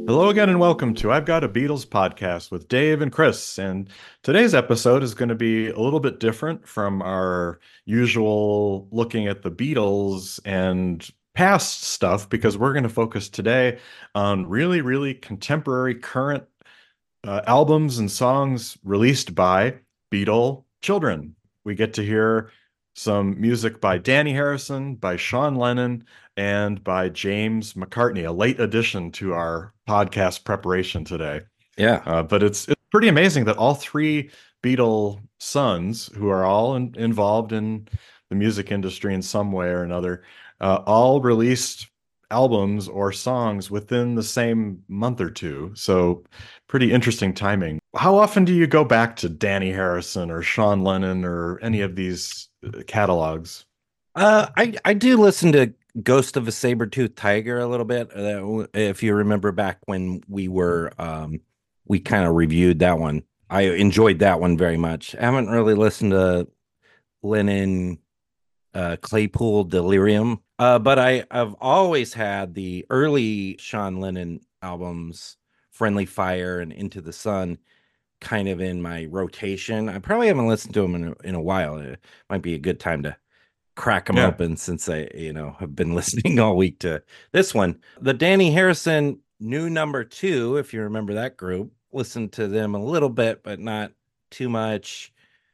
Hello again and welcome to I've Got a Beatles podcast with Dave and Chris. And today's episode is going to be a little bit different from our usual looking at the Beatles and past stuff because we're going to focus today on really, really contemporary current albums and songs released by Beatle children. We get to hear some music by Danny Harrison, by Sean Lennon, and by James McCartney, a late addition to our podcast preparation today. Yeah. But it's pretty amazing that all three Beatle sons, who are all involved in the music industry in some way or another, all released albums or songs within the same month or two. So pretty interesting timing. How often do you go back to Danny Harrison or Sean Lennon or any of these catalogs? I do listen to Ghost of a Saber-Toothed Tiger a little bit. If you remember back when we kind of reviewed that one. I enjoyed that one very much. I haven't really listened to Lennon, Claypool, Delirium. But I've always had the early Sean Lennon albums, Friendly Fire and Into the Sun, kind of in my rotation. I probably haven't listened to them in a while. It might be a good time to crack them Yeah. open since I have been listening all week to this one. The Danny Harrison new number two, if you remember that group, listened to them a little bit, but not too much.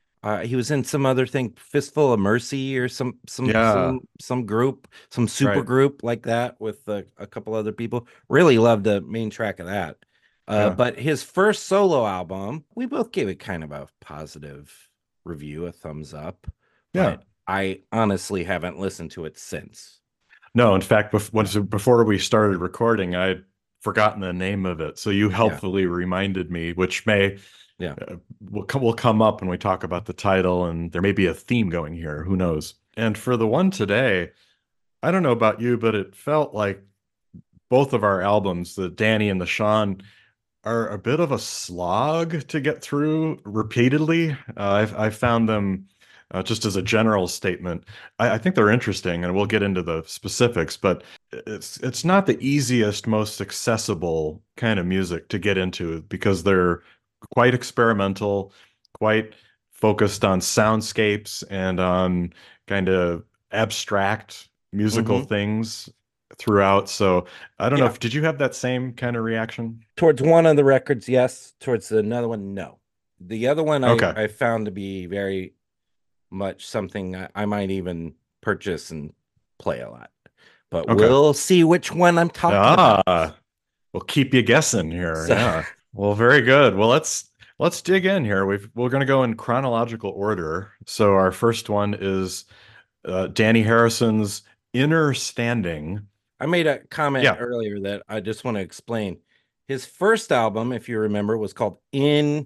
He was in some other thing, Fistful of Mercy, or Yeah. some group, some super Right. group like that with a couple other people. Really loved the main track of that. Yeah. But his first solo album, we both gave it kind of a positive review, a thumbs up. Yeah. But I honestly haven't listened to it since. No, in fact, before we started recording, I'd forgotten the name of it. So you Yeah, helpfully reminded me, which may yeah. will come up when we talk about the title, and there may be a theme going here. Who knows? And for the one today, I don't know about you, but it felt like both of our albums, the Danny and the Sean, are a bit of a slog to get through repeatedly. I've found them just as a general statement. I think they're interesting, and we'll get into the specifics, but it's not the easiest, most accessible kind of music to get into because they're quite experimental, quite focused on soundscapes and on kind of abstract musical Hmm. things throughout. So I don't know Yeah. if did you have that same kind of reaction? Towards one of the records, yes. Towards another one, no. The other one Okay. I found to be very much something I might even purchase and play a lot. But Okay. we'll see which one I'm talking about. Ah, we'll keep you guessing here. So, Yeah. Well, very good. Well, let's dig in here. We're going to go in chronological order. So our first one is Danny Harrison's Inner Standing. I made a comment Yeah. earlier that I just want to explain. His first album, if you remember, was called In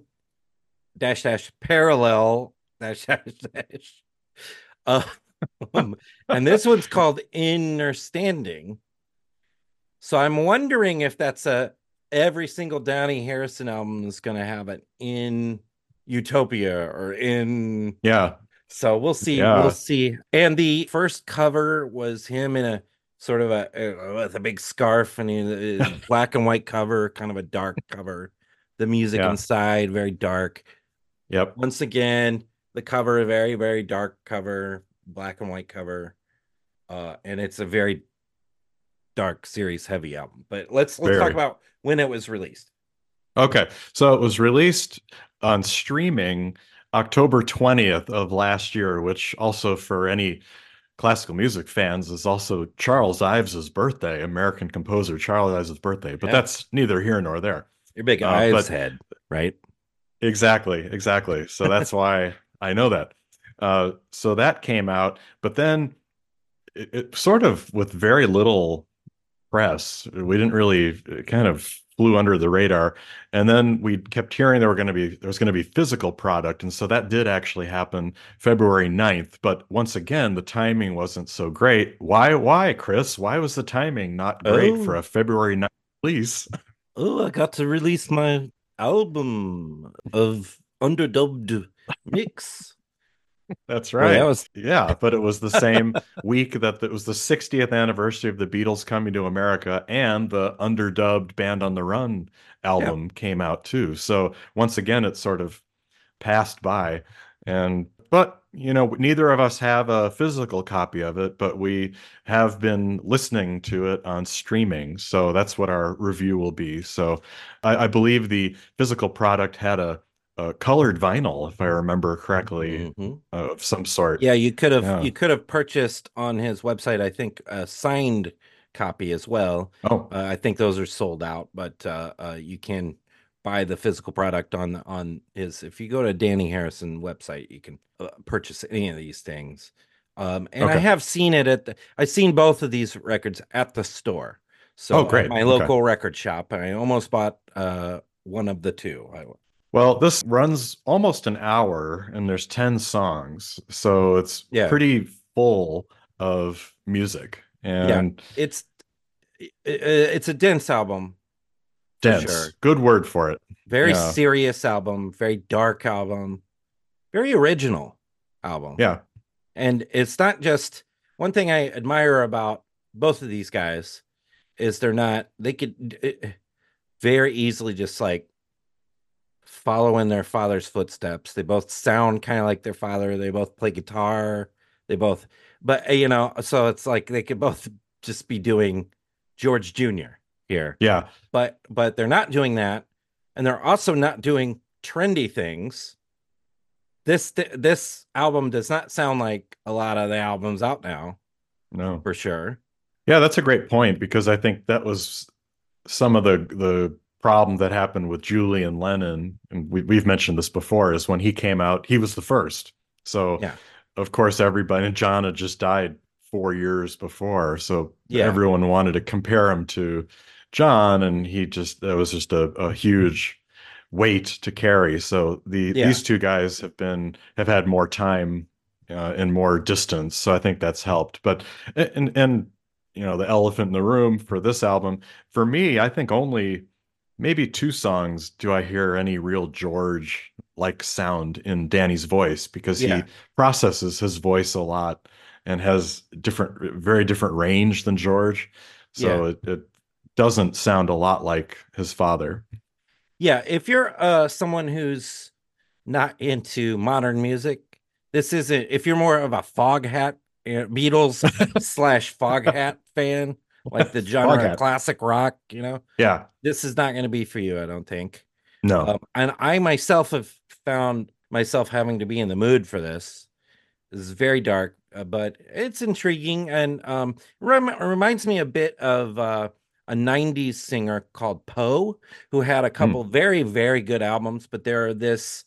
dash dash parallel dash dash dash. Uh, and this one's called Inner Standing. So I'm wondering if that's a every single Danny Harrison album is going to have an in Utopia or in. Yeah. So we'll see. We'll Yeah. see. And the first cover was him in a sort of with a big scarf and a black and white cover, kind of a dark cover. The music Yeah. inside very dark. Yep. Once again, the cover a very very dark cover, black and white cover. And it's a very dark, serious, heavy album. But let's talk Very. about when it was released. Okay. So it was released on streaming October 20th of last year, which also for any classical music fans is also Charles Ives's birthday, American composer Charles Ives's birthday, but Yeah, that's neither here nor there. your big Ives But head, right? exactly, exactly. So that's why I know that. So that came out, but then it sort of with very little press. We didn't really it kind of flew under the radar. And then we kept hearing there was going to be physical product. And so that did actually happen February 9th. But once again, the timing wasn't so great. Why, Chris? Why was the timing not great for Oh, a February 9th release? oh, I got to release my album of underdubbed mix. That's Boy, that right. was Yeah, but it was the same week that it was the 60th anniversary of the Beatles coming to America, and the underdubbed Band on the Run yeah. album came out too. So once again, it sort of passed by. And but neither of us have a physical copy of it, but we have been listening to it on streaming. So that's what our review will be. So I believe the physical product had a colored vinyl, if I remember correctly, Hmm. of some sort. Yeah, Yeah. you could have purchased on his website, I think, a signed copy as well. Oh, I think those are sold out, but you can buy the physical product on his. If you go to Danny Harrison website, you can purchase any of these things. And I okay. have seen it I've seen both of these records at the store. Oh, So at great. my Okay. local record shop, I almost bought one of the two. Well, this runs almost an hour and there's 10 songs. So it's Yeah, pretty full of music yeah. and It's it's a dense album for dense. sure. Good word for it. Very Yeah. serious album, very dark album, very original album. Yeah. And it's not just one thing I admire about both of these guys is they could very easily just like follow in their father's footsteps. They both sound kind of like their father. They both play guitar. They both, but so it's like they could both just be doing George Jr. here, Yeah. but they're not doing that, and they're also not doing trendy things. This album does not sound like a lot of the albums out now, No. for sure. Yeah, that's a great point because I think that was some of the problem that happened with Julian Lennon, and we've mentioned this before, is when he came out, he was the first. So Yeah, of course everybody, and John had just died 4 years before, so yeah, everyone wanted to compare him to John, and that was just a huge weight to carry. So yeah, these two guys have had more time and more distance, so I think that's helped. But and the elephant in the room for this album, for me, I think only maybe two songs do I hear any real George like sound in Danny's voice, because yeah, he processes his voice a lot and has very different range than George. yeah. So it doesn't sound a lot like his father. Yeah, if you're someone who's not into modern music, this isn't. If you're more of a Foghat, Beatles slash Foghat fan, like the genre of Foghat. classic rock, Yeah. this is not going to be for you, I don't think. No. And I myself have found myself having to be in the mood for this. This is very dark, but it's intriguing and reminds me a bit of a 90s singer called Poe, who had a Hmm. couple very, very good albums, but there are this,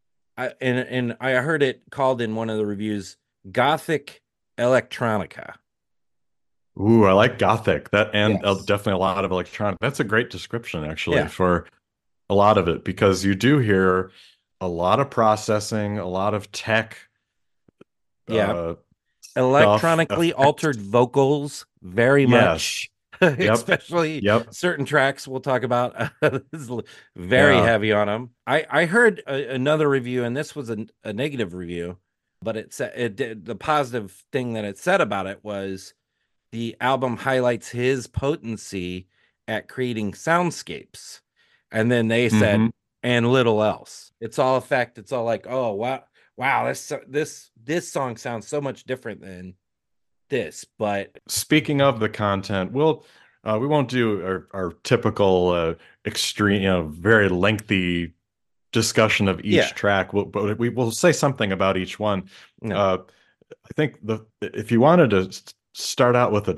and I heard it called in one of the reviews, Gothic Electronica. Ooh, I like Gothic. That and Yes. definitely a lot of electronic. That's a great description actually Yeah. for a lot of it, because you do hear a lot of processing, a lot of tech Yeah. uh stuff, Electronically effects. altered vocals, very Yes. much, Yep. especially Yep. certain tracks we'll talk about. This is very Yeah. heavy on them. I heard another review, and this was a negative review, but it said the positive thing that it said about it was the album highlights his potency at creating soundscapes. And then they said, Hmm. and little else. It's all effect. It's all like, oh wow, wow, this song sounds so much different than this. But Speaking of the content, we won't do our typical extreme, very lengthy discussion of each yeah, track. But we will say something about each one. no. Uh, I think if you wanted to start out with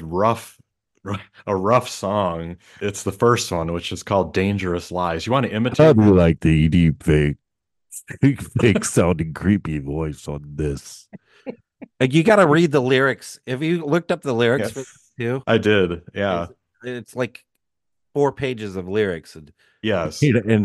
a rough song, it's the first one, which is called "Dangerous Lies." You want to How imitate? do you like the deep fake sounding creepy voice on this? Like you got to read the lyrics. Have you looked up the lyrics Yeah, for this too? I did. Yeah. It's like 4 pages of lyrics, Yes. and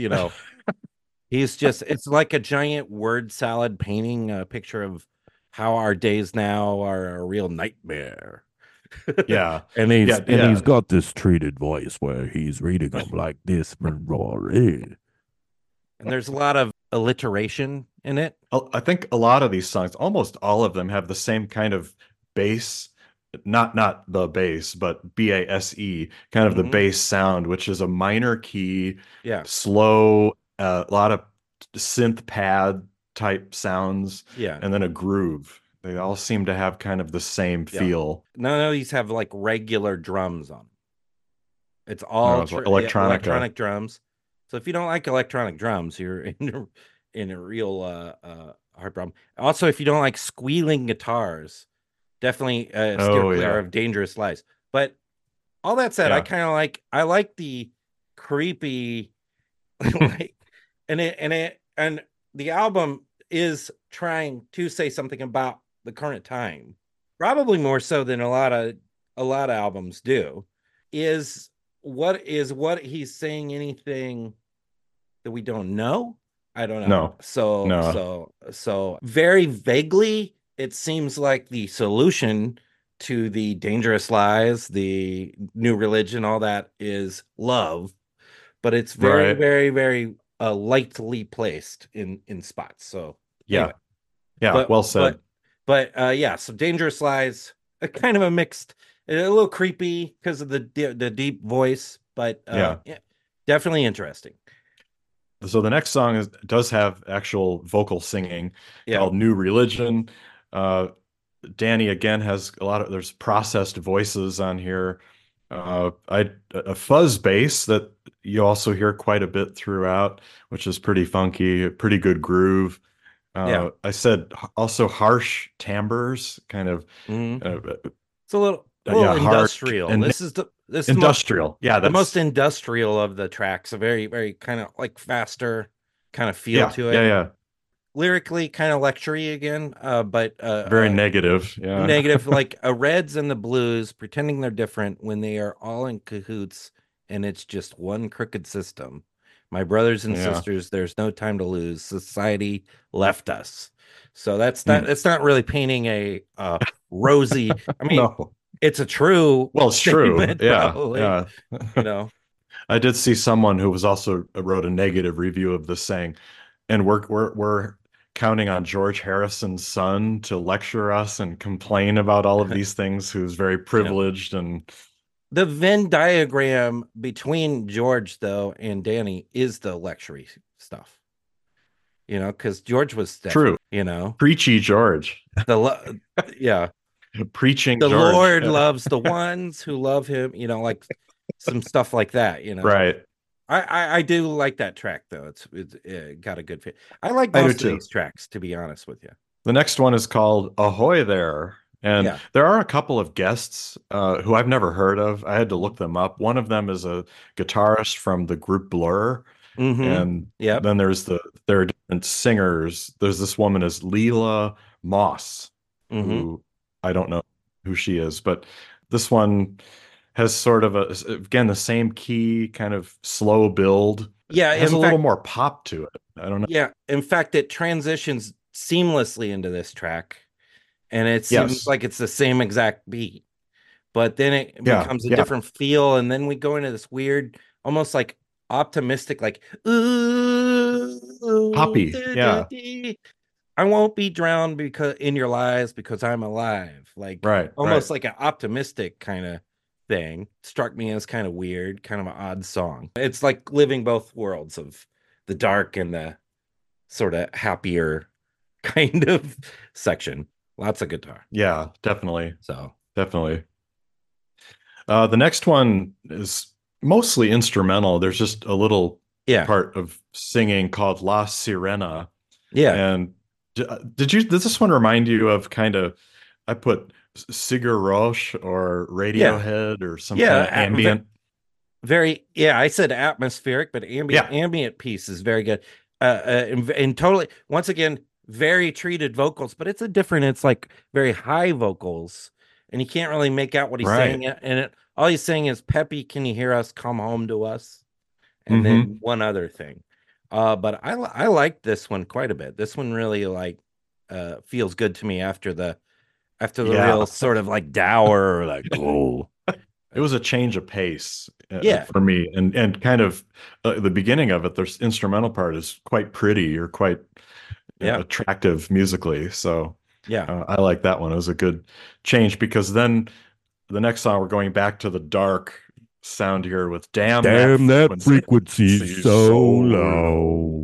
he's just, it's like a giant word salad painting a picture of how our days now are a real nightmare. Yeah. And he's Yeah. and he's Yeah. got this treated voice where he's reading them like this, Rory. And there's a lot of alliteration in it. I think a lot of these songs, almost all of them, have the same kind of bass, not the bass, but BASE, kind of the Mhm. bass sound, which is a minor key, Yeah. slow, a lot of synth pad type sounds, Yeah. and then a groove. They all seem to have kind of the same Yeah. feel. None of these have like regular drums on them. It's You know, all it's like electronica. electronic drums. So if you don't like electronic drums, you're in a real hard problem. Also, if you don't like squealing guitars, definitely steer Oh clear yeah, of Dangerous Lies. But all that said, yeah. I like the creepy like and the album is trying to say something about the current time, probably more so than a lot of albums do. Is what he's saying anything that we don't know? I don't know. No, So no, so so very vaguely, it seems like the solution to the Dangerous Lies, the new religion, all that is love, but it's very, right. very, very lightly placed in spots. So Yeah, anyway, yeah. but Well but said. yeah. So Dangerous Lies, a kind of a mixed, a little creepy because of the deep voice, but Yeah. yeah, definitely interesting. So the next song does have actual vocal singing Yeah, called New Religion. Uh, Danny again has there's processed voices on here. A fuzz bass that you also hear quite a bit throughout, which is pretty funky, pretty good groove. yeah. I said also harsh timbres, kind of, Mhm. uh, It's a little yeah, harsh industrial. and This is industrial. Yeah, the most that's industrial of the tracks. A very, very kind of like faster kind of feel yeah, to yeah, it. yeah. Lyrically kind of lectury again, but Very negative. Yeah. negative, like a Reds and the Blues pretending they're different when they are all in cahoots and it's just one crooked system. My brothers and Yeah. sisters, there's no time to lose. Society left us. So that's not Mm. that's not really painting a rosy. I mean, No. it's a true Well, it's true. statement, Yeah. probably. Yeah. You know, I did see someone who was also wrote a negative review of this saying, and we're counting on George Harrison's son to lecture us and complain about all of these things, who's very you know, privileged and the Venn diagram between George though and Danny is the luxury stuff. Because George was true. definitely, Preachy George. yeah, Preaching the George. Lord loves the ones who love him, like some stuff like that. Right. I do like that track though. It's got a good fit. I like I do most of too. these tracks, to be honest with you. The next one is called Ahoy There. And Yeah. there are a couple of guests who I've never heard of. I had to look them up. One of them is a guitarist from the group Blur. Mm-hmm. And Yep. then there are different singers. There's this woman is Leela Moss, Mm-hmm. who I don't know who she is, but this one has sort of again, the same key, kind of slow build. Yeah. It has a In little fact, more pop to it. I don't know. yeah. In fact, it transitions seamlessly into this track, and it seems Yes. like it's the same exact beat. But then it Yeah. becomes a Yeah. different feel, and then we go into this weird, almost like optimistic, like ooh, Poppy. Yeah. I won't be drowned because in your lies because I'm alive. Like Right. Right. almost like an optimistic kind of thing. Struck me as kind of weird, kind of an odd song. It's like living both worlds of the dark and the sort of happier kind of section. Lots of guitar. Yeah. Definitely. So Definitely. The next one is mostly instrumental. There's just a little yeah, part of singing called La Sirena. yeah, And does this one remind you of kind of, I put Sigur Rós or yeah, Radiohead or some kind of yeah. ambient? Very, yeah. I said atmospheric, but Yeah. ambient piece is very good. And totally, once again, very treated vocals, but it's like very high vocals, and you can't really make out what he's Right. saying. And all he's saying is, "Peppy, can you hear us? Come home to us." And Hmm. then one other thing. But I like this one quite a bit. This one really like feels good to me after the real Yeah. sort of like dour, like oh. It was a change of pace Yeah, for me, and kind of the beginning of it. There's instrumental part is quite pretty or quite yeah, attractive musically. So yeah. I like that one. It was a good change because then the next song we're going back to the dark sound here with "Damn That Damn, that Frequency." frequency's She's so so low. low.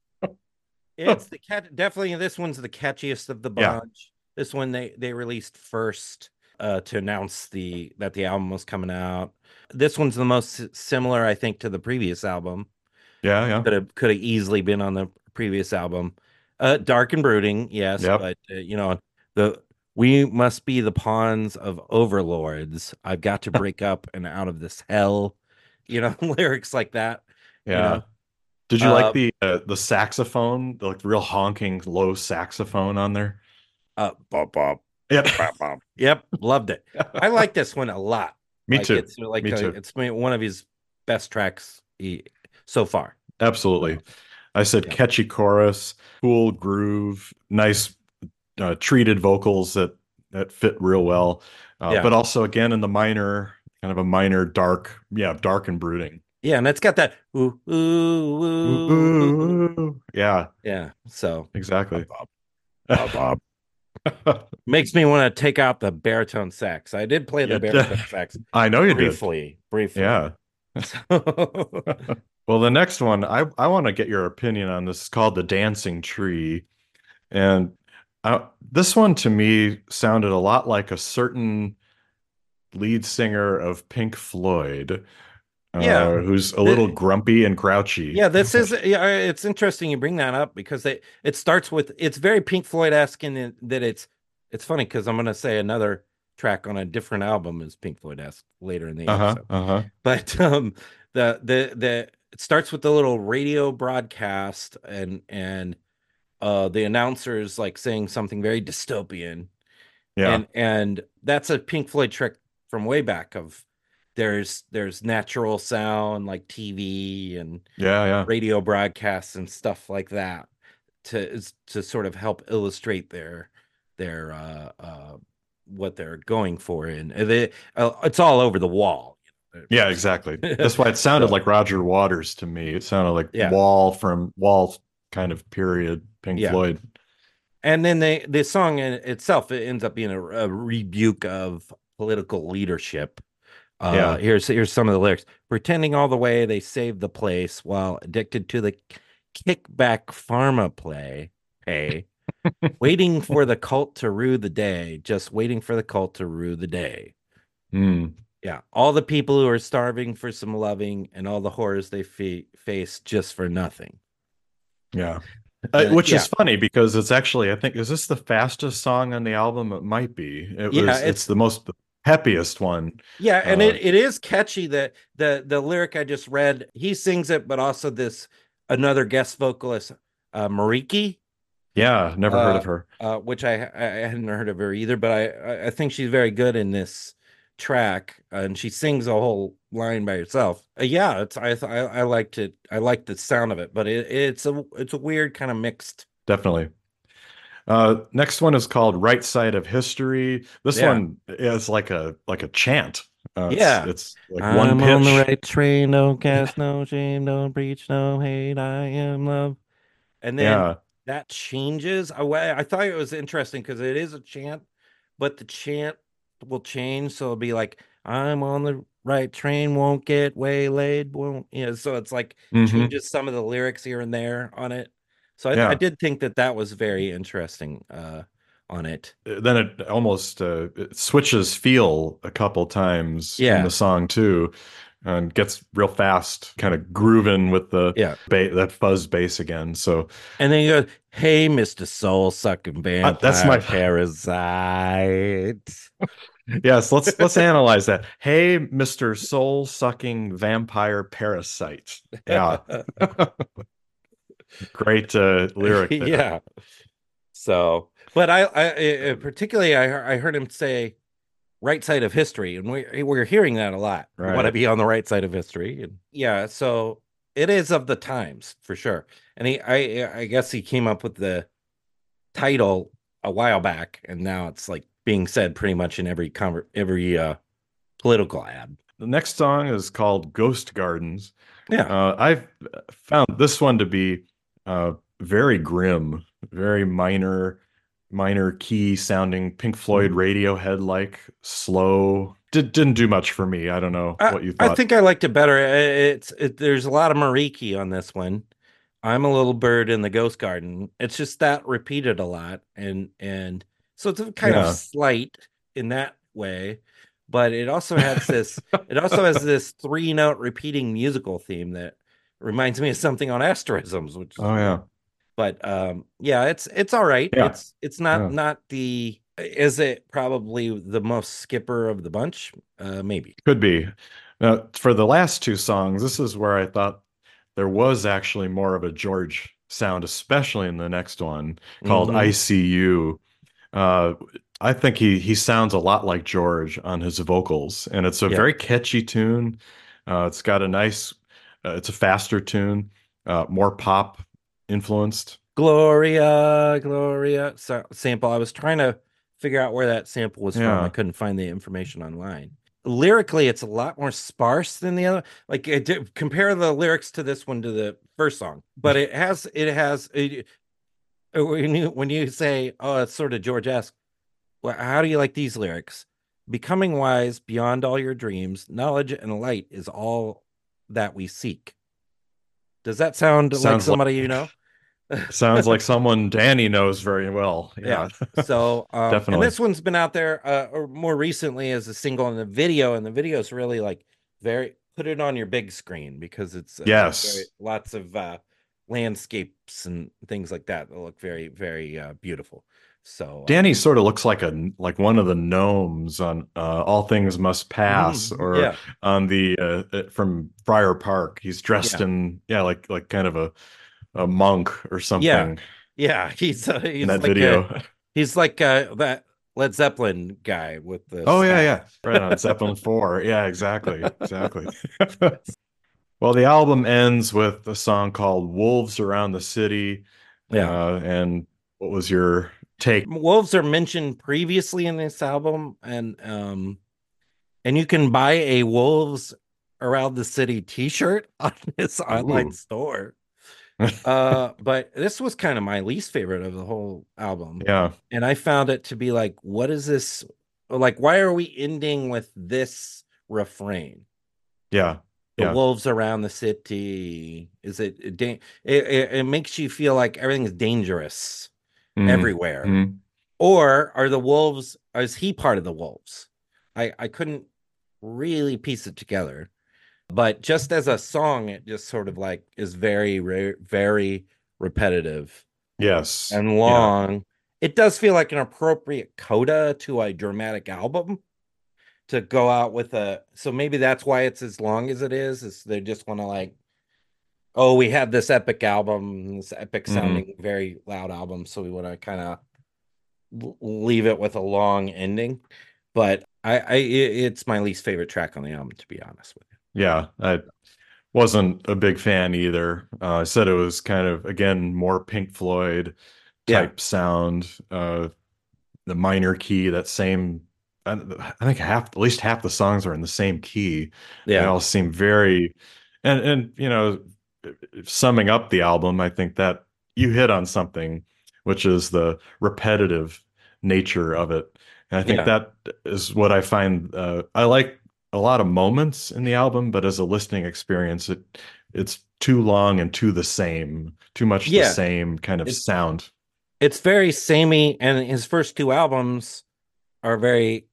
It's the cat. Definitely, this one's the catchiest of the Yeah, bunch. This one they released first to announce that the album was coming out. This one's the most similar, I think, to the previous album. yeah, yeah. Could have easily been on the previous album. Dark and brooding, yes, Yep. but the we must be the pawns of overlords. I've got to break up and out of this hell. Lyrics like that. You Yeah. know, Did you like uh, the saxophone, the like real honking low saxophone on there? bop, bop, Yep. bop, bop. Yep, loved it. I like this one a lot. Me Like too. it's like Me too. it's one of his best tracks so far. Absolutely. So, I said yeah, catchy chorus, cool groove, nice treated vocals that fit real well. yeah. But also again in the minor, kind of a minor dark, yeah, dark and brooding. Yeah, and it's got that ooh, ooh, Ooh, ooh, ooh. ooh. Yeah, Yeah, so exactly. Bop, bop, bop. makes me want to take out the baritone sax. I did play the Yeah, baritone sax I know you did. briefly. Yeah. So, Well, the next one, I want to get your opinion on this. It's called The Dancing Tree. And this one to me sounded a lot like a certain lead singer of Pink Floyd, yeah, who's a little the, grumpy and grouchy. yeah, this is yeah. It's interesting you bring that up because it starts with it's very Pink Floyd-esque in that it's funny because I'm gonna say another track on a different album is Pink Floyd-esque later in the Uh-huh, episode. uh-huh. But the it starts with the little radio broadcast and the announcers like saying something very dystopian, Yeah, and that's a Pink Floyd trick from way back of there's natural sound like TV and yeah, yeah. radio broadcasts and stuff like that to sort of help illustrate their what they're going for, and it's all over the wall. Yeah, exactly. That's why it sounded So like Roger Waters to me. It sounded like yeah, Wall from Wall kind of period Pink yeah. Floyd. And then the song in itself it ends up being a rebuke of political leadership. Yeah. Here's some of the lyrics. Pretending all the way they saved the place while addicted to the kickback pharma play. Hey, waiting for the cult to rue the day, just waiting for the cult to rue the day. Hmm. Yeah, all the people who are starving for some loving and all the horrors they face just for nothing. Yeah. And Which yeah, is funny because it's actually, I think, is this the fastest song on the album? It might be. yeah, It's the most happiest one. yeah, and Uh, it is catchy. That the lyric I just read, he sings it, but also this another guest vocalist, Mariki, yeah, never heard of her. which I hadn't heard of her either, but I think she's very good in this track, and she sings a whole line by herself. Yeah, I liked it. I liked the sound of it, but it's a weird kind of mixed. Definitely. Next one is called Right Side of History. This Yeah, one is like a chant. yeah. It's like one I'm on the pitch. right train, no gas, no shame, don't preach, no hate. I am love. And then Yeah. that changes. I thought it was interesting because it is a chant, but the chant will change. So it'll be like, I'm on the right train, won't get waylaid, won't, so it's like Hmm. changes some of the lyrics here and there on it. So I Yeah. did think that was very interesting on it. Then it almost it switches feel a couple times in Yeah. the song too, and gets real fast, kind of grooving with the Yeah. that fuzz bass again. So And then you go, hey, Mr. Soul Sucking that's Vampire my Parasite. yes. Let's analyze that. Hey, Mr. Soul Sucking Vampire Parasite. Yeah, great lyric there. Yeah. So, but particularly I heard him say right side of history, and we're hearing that a lot. You want to Right. be on the right side of history, and yeah. So it is of the times for sure. And I guess he came up with the title a while back, and now it's like being said pretty much in every political ad. The next song is called Ghost Gardens. Yeah. I've found this one to be very grim, very minor key sounding Pink Floyd Mhm. Radiohead like slow. Didn't do much for me. I don't know I, what you I thought. think I liked it better. There's a lot of Mariki on this one. I'm a little bird in the ghost garden. It's just that repeated a lot, and so it's a kind of Yeah. slight in that way, but it also has this three-note repeating musical theme that reminds me of something on Asterisms, which is Oh weird. yeah. But yeah, it's all right. Yeah. It's not Yeah. not the is it probably the most skipper of the bunch? Maybe. Could be. Now, for the last two songs, this is where I thought there was actually more of a George sound, especially in the next one called Hmm. ICU. Uh, I think he sounds a lot like George on his vocals, and it's a Yeah. very catchy tune. It's got a nice, it's a faster tune, more pop influenced. Gloria, Gloria sample. I was trying to figure out where that sample was from. I Yeah. couldn't find the information online. Lyrically, it's a lot more sparse than the other. Like compare the lyrics to this one to the first song, but when you say, "Oh, it's sort of George-esque," well, how do you like these lyrics? Becoming wise beyond all your dreams, knowledge and light is all that we seek. Does that sound like Sounds like somebody you know? sounds like someone Danny knows very well. Yeah. Yeah, So, and definitely. this one's been out there or more recently as a single and the video is really like very put it on your big screen because it's very Yes. lots of landscapes and things like that that look very, very beautiful. So, Danny sort of looks like one of the gnomes on All Things Must Pass, or yeah, on the from Friar Park. He's dressed yeah, in, yeah, like kind of a monk or yeah, something yeah. in that video. He's like that Led Zeppelin guy with the Oh yeah, staff. yeah, right on Zeppelin 4. Yeah, exactly. Well, the album ends with a song called "Wolves Around the City." Yeah. And what was your take? Wolves are mentioned previously in this album, and you can buy a Wolves Around the City t-shirt on this online Ooh, store. But this was kind of my least favorite of the whole album. yeah, And I found it to be like, what is this? Like, why are we ending with this refrain? yeah, The yeah. wolves around the city. It makes you feel like everything's dangerous Mm, everywhere. mm, Or are the wolves, is he part of the wolves? I couldn't really piece it together. But just as a song, it just sort of like is very repetitive yes, and yeah. long. It does feel like an appropriate coda to a dramatic album to go out with so maybe that's why it's as long as it is they just want to like, oh, we had this epic album, this epic Mm. sounding, very loud album, so we want to kind of leave it with a long ending. But it's my least favorite track on the album, to be honest with Yeah, I wasn't a big fan either. I said it was kind of, again, more Pink Floyd you. Yeah, type sound. The minor key, that same, I think at least half the songs are in the same key. They yeah, all seem very, and summing up the album, I think that you hit on something, which is the repetitive nature of it. And I think yeah, that is what I find. I like a lot of moments in the album, but as a listening experience, it's too long and too much the yeah. same kind of It's sound. it's very samey, and his first two albums are very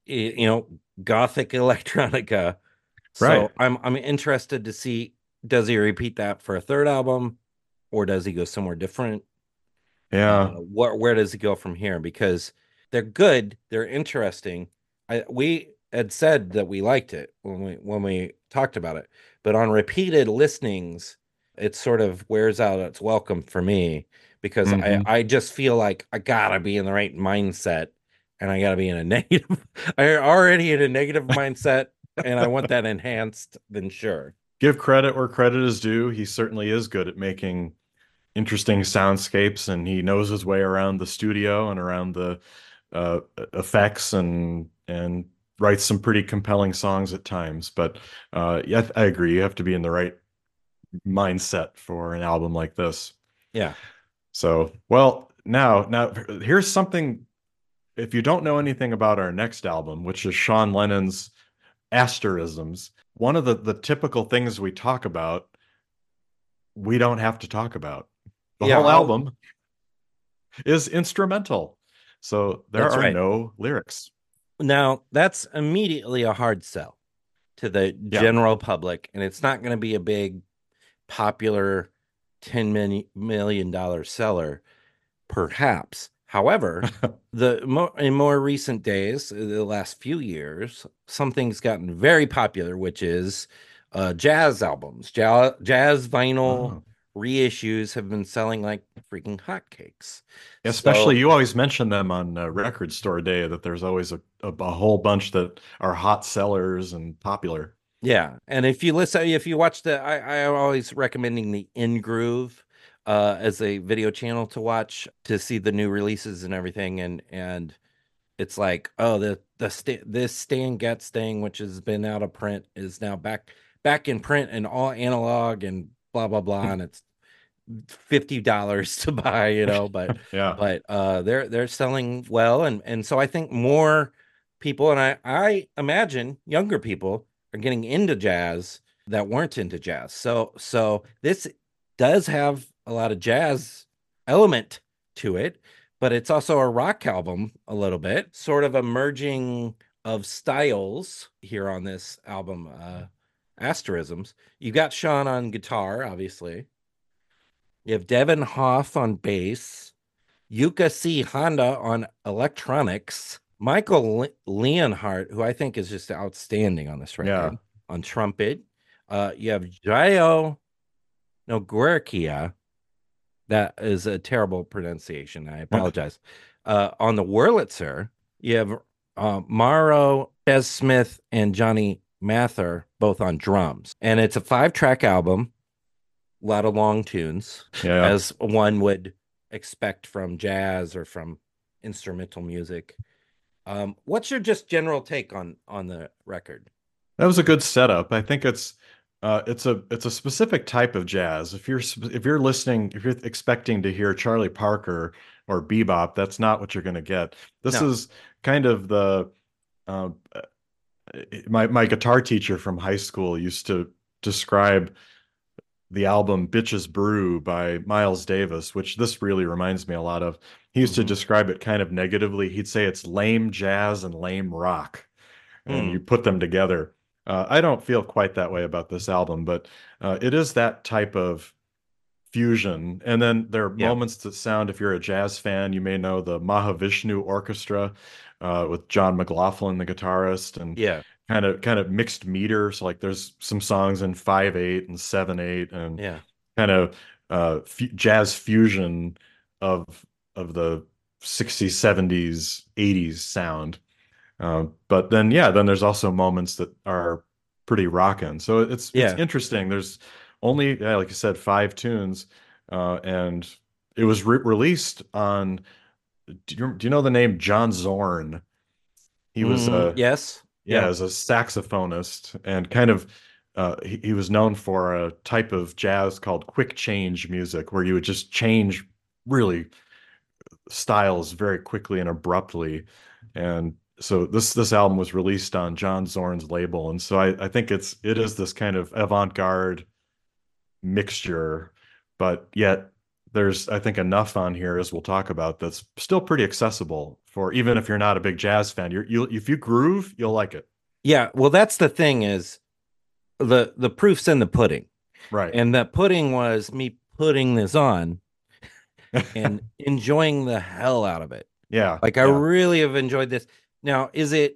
gothic electronica. Right. So I'm interested to see, does he repeat that for a third album, or does he go somewhere different? Yeah. Where does he go from here? Because they're good, they're interesting. We had said that we liked it when we talked about it, but on repeated listenings, it sort of wears out its welcome for me because Hmm. I just feel like I gotta be in the right mindset and I gotta be in a negative. I already in a negative mindset and I want that enhanced. Then sure, Give credit where credit is due. He certainly is good at making interesting soundscapes, and he knows his way around the studio and around the effects and writes some pretty compelling songs at times. But yeah, I agree. You have to be in the right mindset for an album like this. Yeah. So, well, now here's something. If you don't know anything about our next album, which is Sean Lennon's Asterisms, one of the typical things we talk about, we don't have to talk about. The Yeah. whole album is instrumental. So there That's are right. no lyrics. Now, that's immediately a hard sell to the Yeah. general public, and it's not going to be a big popular $10 million seller, perhaps. However, in more recent days, the last few years, something's gotten very popular, which is jazz albums. Jazz vinyl Oh. reissues have been selling like freaking hotcakes. Especially So you always mention them on Record Store Day, that there's always a whole bunch that are hot sellers and popular. yeah, and if you watch I am always recommending the In Groove as a video channel to watch to see the new releases and everything, and it's like, oh, this Stan Getz thing, which has been out of print, is now back in print and all analog and blah blah blah, and it's $50 to buy, but Yeah. they're selling well, and so I think more people, and I imagine younger people are getting into jazz that weren't into jazz. So this does have a lot of jazz element to it, but it's also a rock album a little bit, sort of a merging of styles here on this album, Asterisms. You got Sean on guitar, obviously. You have Devin Hoff on bass, Yuka C. Honda on electronics, Michael Leonhardt, who I think is just outstanding on this record, Yeah. on trumpet. You have Jayo Noguerkia. That is a terrible pronunciation. I apologize. On the Wurlitzer, you have Mauro S. Smith and Johnny Mather, both on drums. And it's a 5-track album, a lot of long tunes, Yeah. as one would expect from jazz or from instrumental music. What's your just general take on the record? That was a good setup. I think it's a specific type of jazz. If you're expecting to hear Charlie Parker or bebop, that's not what you're going to get. This No. is kind of the uh, my guitar teacher from high school used to describe the album Bitches Brew by Miles Davis, which this really reminds me a lot of. He used to Mhm. describe it kind of negatively. He'd say it's lame jazz and lame rock, and Hmm. you put them together. I don't feel quite that way about this album, but it is that type of fusion. And then there are Yeah. moments that sound, if you're a jazz fan, you may know the Mahavishnu Orchestra with John McLaughlin, the guitarist, and Yeah. kind of mixed meter. So like there's some songs in 5/8 and 7/8, and Yeah. kind of jazz fusion of the 60s, 70s, 80s sound. But then, yeah, then there's also moments that are pretty rockin'. So it's Yeah. interesting. There's only, yeah, like you said, 5 tunes, and it was released on. Do you know the name John Zorn? He was Yes. yeah, Yeah. as a saxophonist, and kind of he was known for a type of jazz called quick change music, where you would just change really styles very quickly and abruptly. And so this album was released on John Zorn's label, and so I think it is this kind of avant-garde mixture, but yet there's, I think, enough on here, as we'll talk about, that's still pretty accessible for even if you're not a big jazz fan. If you groove, you'll like it. Yeah. Well, that's the thing, is the proof's in the pudding. Right. And that pudding was me putting this on and enjoying the hell out of it. Yeah. Like, I Yeah. really have enjoyed this. Now, is it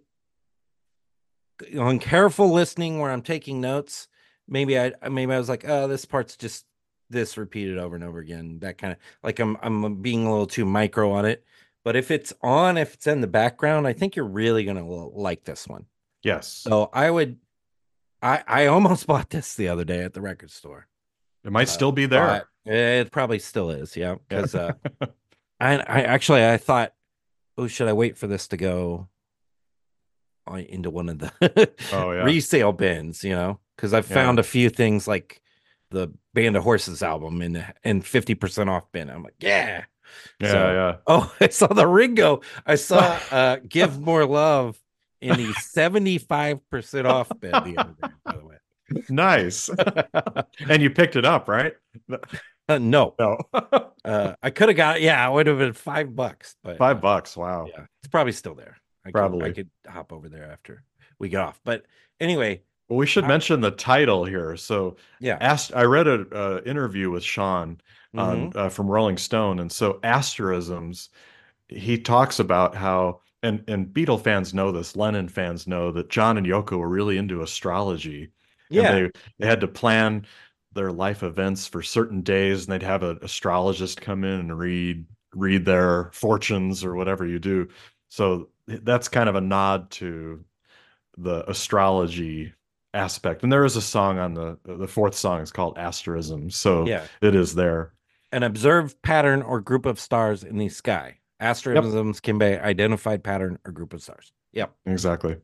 on careful listening where I'm taking notes? Maybe I was like, oh, this part's just this repeated over and over again. That kind of, like, I'm being a little too micro on it. But if it's in the background, I think you're really gonna like this one. Yes. So I almost bought this the other day at the record store. It might still be there. It probably still is, yeah. Yeah. Because I thought, oh, should I wait for this to go into one of the Oh yeah. resale bins, because I've found Yeah. a few things like the Band of Horses album in 50% off bin. I'm like, yeah. So, Yeah, oh, I saw the Ringo. I saw yeah. Give More Love in the 75% off bin the other day, by the way. Nice. And you picked it up, right? No, No. I could have got, yeah, it would have been $5, but $5. Wow. yeah, it's probably still there. I Probably. could hop over there after we get off. But anyway, Well, we should uh, mention the title here. So, yeah. I read a interview with Sean Hmm. on from Rolling Stone, and so asterisms. He talks about how, and Beatle fans know this, Lennon fans know that John and Yoko were really into astrology, and Yeah. they had to plan their life events for certain days, and they'd have an astrologist come in and read their fortunes or whatever you do. So that's kind of a nod to the astrology aspect. And there is a song on the fourth song is called Asterism. So Yeah. it is there. An observed pattern or group of stars in the sky. Yep, Asterisms can be identified pattern or group of stars. Yep. exactly.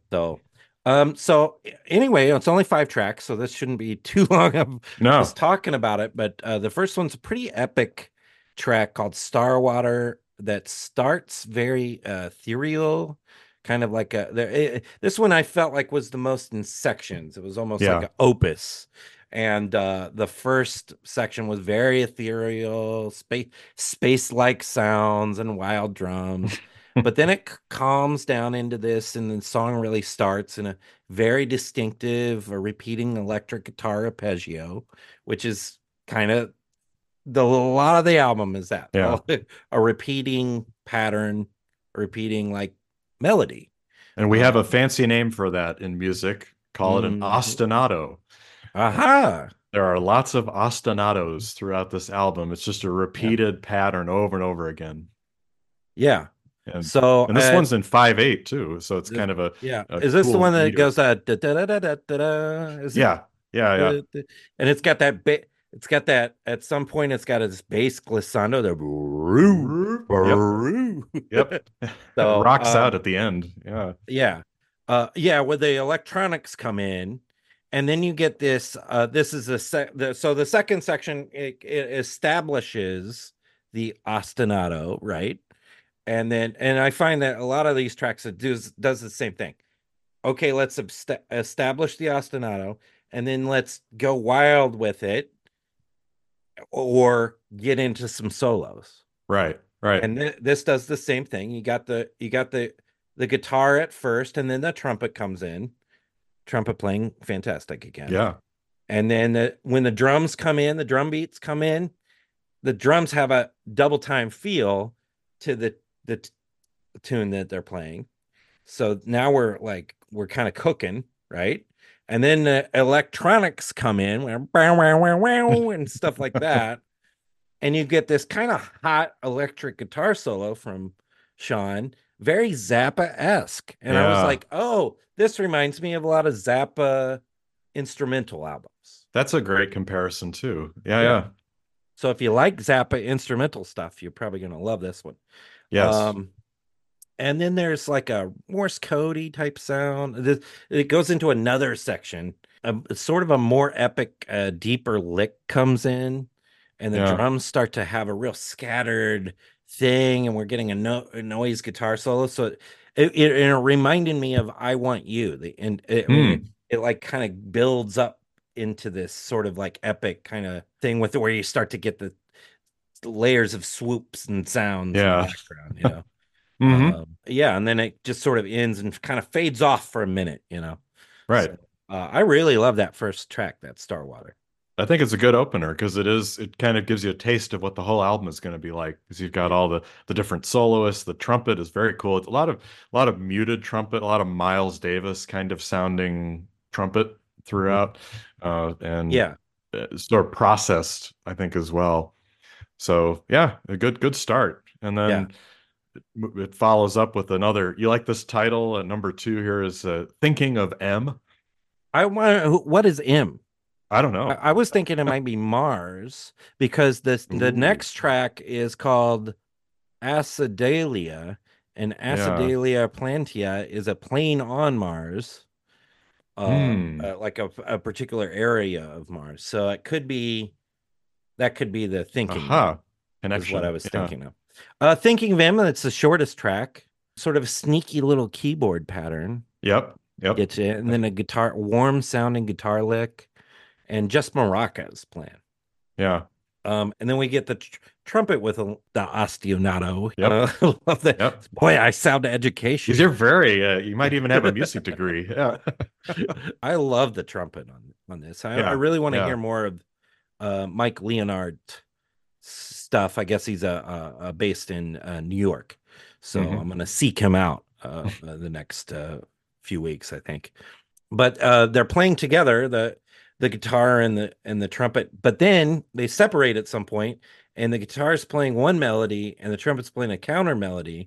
So anyway, it's only 5 tracks, so this shouldn't be too long of us No. talking about it. But the first one's a pretty epic track called Starwater that starts very ethereal, kind of like this one I felt like was the most in sections. It was almost like Yeah. an opus. And the first section was very ethereal, space-like sounds and wild drums. But then it calms down into this, and the song really starts in a very distinctive, a repeating electric guitar arpeggio, which is kind of a lot of the album is that Yeah. a repeating pattern, repeating like melody. And we have a fancy name for that in music. Call it an Mhm. ostinato. Aha. There are lots of ostinatos throughout this album. It's just a Yeah. repeated pattern over and over again. Yeah. And So and this one's in 5/8 too, so it's kind of yeah. a Is this the cool one that meter. goes da da da da da da da? Is it? Yeah. Yeah, yeah. And it's got that it's got that at some point it's got this bass glissando, the broo, Yep. broo. Yep. It So rocks out at the end. Yeah. yeah. Yeah, where the electronics come in, and then you get this this is so the second section it establishes the ostinato, right? And I find that a lot of these tracks it does the same thing. Okay, let's establish the ostinato, and then let's go wild with it or get into some solos. Right. Right. And this does the same thing. You got the guitar at first, and then the trumpet comes in. Trumpet playing fantastic again. Yeah. And then when the drums come in, the drum beats come in, the drums have a double time feel to the tune that they're playing. So now we're kind of cooking, right? And then the electronics come in, and stuff like that. And you get this kind of hot electric guitar solo from Sean, very Zappa-esque. And I was Yeah. like, oh, this reminds me of a lot of Zappa instrumental albums. That's a great comparison too. Yeah, Yeah. yeah. So if you like Zappa instrumental stuff, you're probably going to love this one. Yes. And then there's like a Morse code type sound. It goes into another section. Sort of a more epic, deeper lick comes in, and the Yeah. drums start to have a real scattered thing, and we're getting a noise guitar solo. So it reminded me of "I Want You." It like kind of builds up into this sort of like epic kind of thing with where you start to get the layers of swoops and sounds in the Yeah. background. Hmm. Yeah, and then it just sort of ends and kind of fades off for a minute. Right. So, I really love that first track, that Starwater. I think it's a good opener because it kind of gives you a taste of what the whole album is going to be like because you've got Yeah. all the different soloists. The trumpet is very cool. It's a lot of muted trumpet, a lot of Miles Davis kind of sounding trumpet throughout, and Yeah, sort of processed, I think, as well. So yeah, a good start. And yeah. then it follows up with another. You like this title at number 2 here is Thinking of M. What is M? I don't I, know. I was thinking it might be Mars because the Ooh. next track is called Acidalia, and Yeah. Acidalia plantia is a plane on Mars, Hmm. like a particular area of Mars. So it could be that could be the Thinking Aha. Vim, is what I Connection. was Yeah. thinking of. Thinking Vim, it's the shortest track, sort of sneaky little keyboard pattern. Yep. Yep. Get you, and then a guitar, warm sounding guitar lick, and just maracas playing. Yeah. And then we get the trumpet with the ostinato. Yep. Love that. Yep. Boy, I sound education. You're very, you might even have a music degree. Yeah. I love the trumpet on this. I Yeah. really want to Yeah. hear more of Mike Leonard stuff. I guess he's based in New York, so Mhm. I'm going to seek him out the next few weeks, I think. But they're playing together, the guitar and the trumpet, but then they separate at some point, and the guitar's playing one melody and the trumpet's playing a counter melody.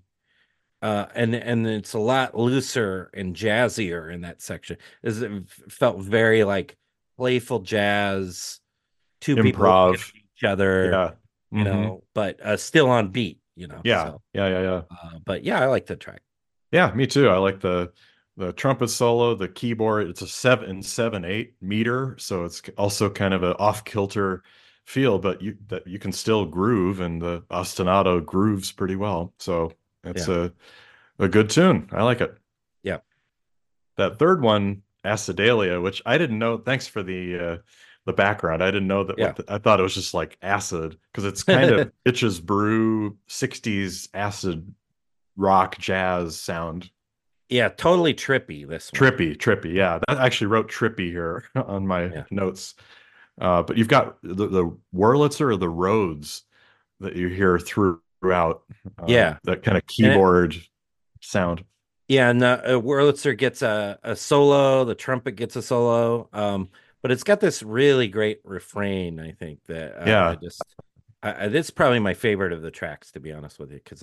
And it's a lot looser and jazzier in that section. It felt very like playful jazz, two people looking Improv. at each other, Yeah. Hmm. but still on beat, Yeah. So, Yeah. Yeah. Yeah. but yeah, I like the track. Yeah. Me too. I like the trumpet solo, the keyboard. It's a 7/7/8 meter, so it's also kind of an off-kilter feel, but you can still groove, and the ostinato grooves pretty well. So it's Yeah, a good tune. I like it. yeah. That third one, Acidalia, which I didn't know. Thanks for the background. I didn't know that Yeah. I thought it was just like acid because it's kind of Itch's Brew 60s acid rock jazz sound. Yeah, totally trippy, this one. Trippy. Yeah, that I actually wrote trippy here on my Yeah. notes. But you've got the Wurlitzer or the Rhodes that you hear throughout. Yeah. That kind of And keyboard sound. yeah, and Wurlitzer gets a solo, the trumpet gets a solo. But it's got this really great refrain, I think, that Yeah. this is probably my favorite of the tracks, to be honest with you, because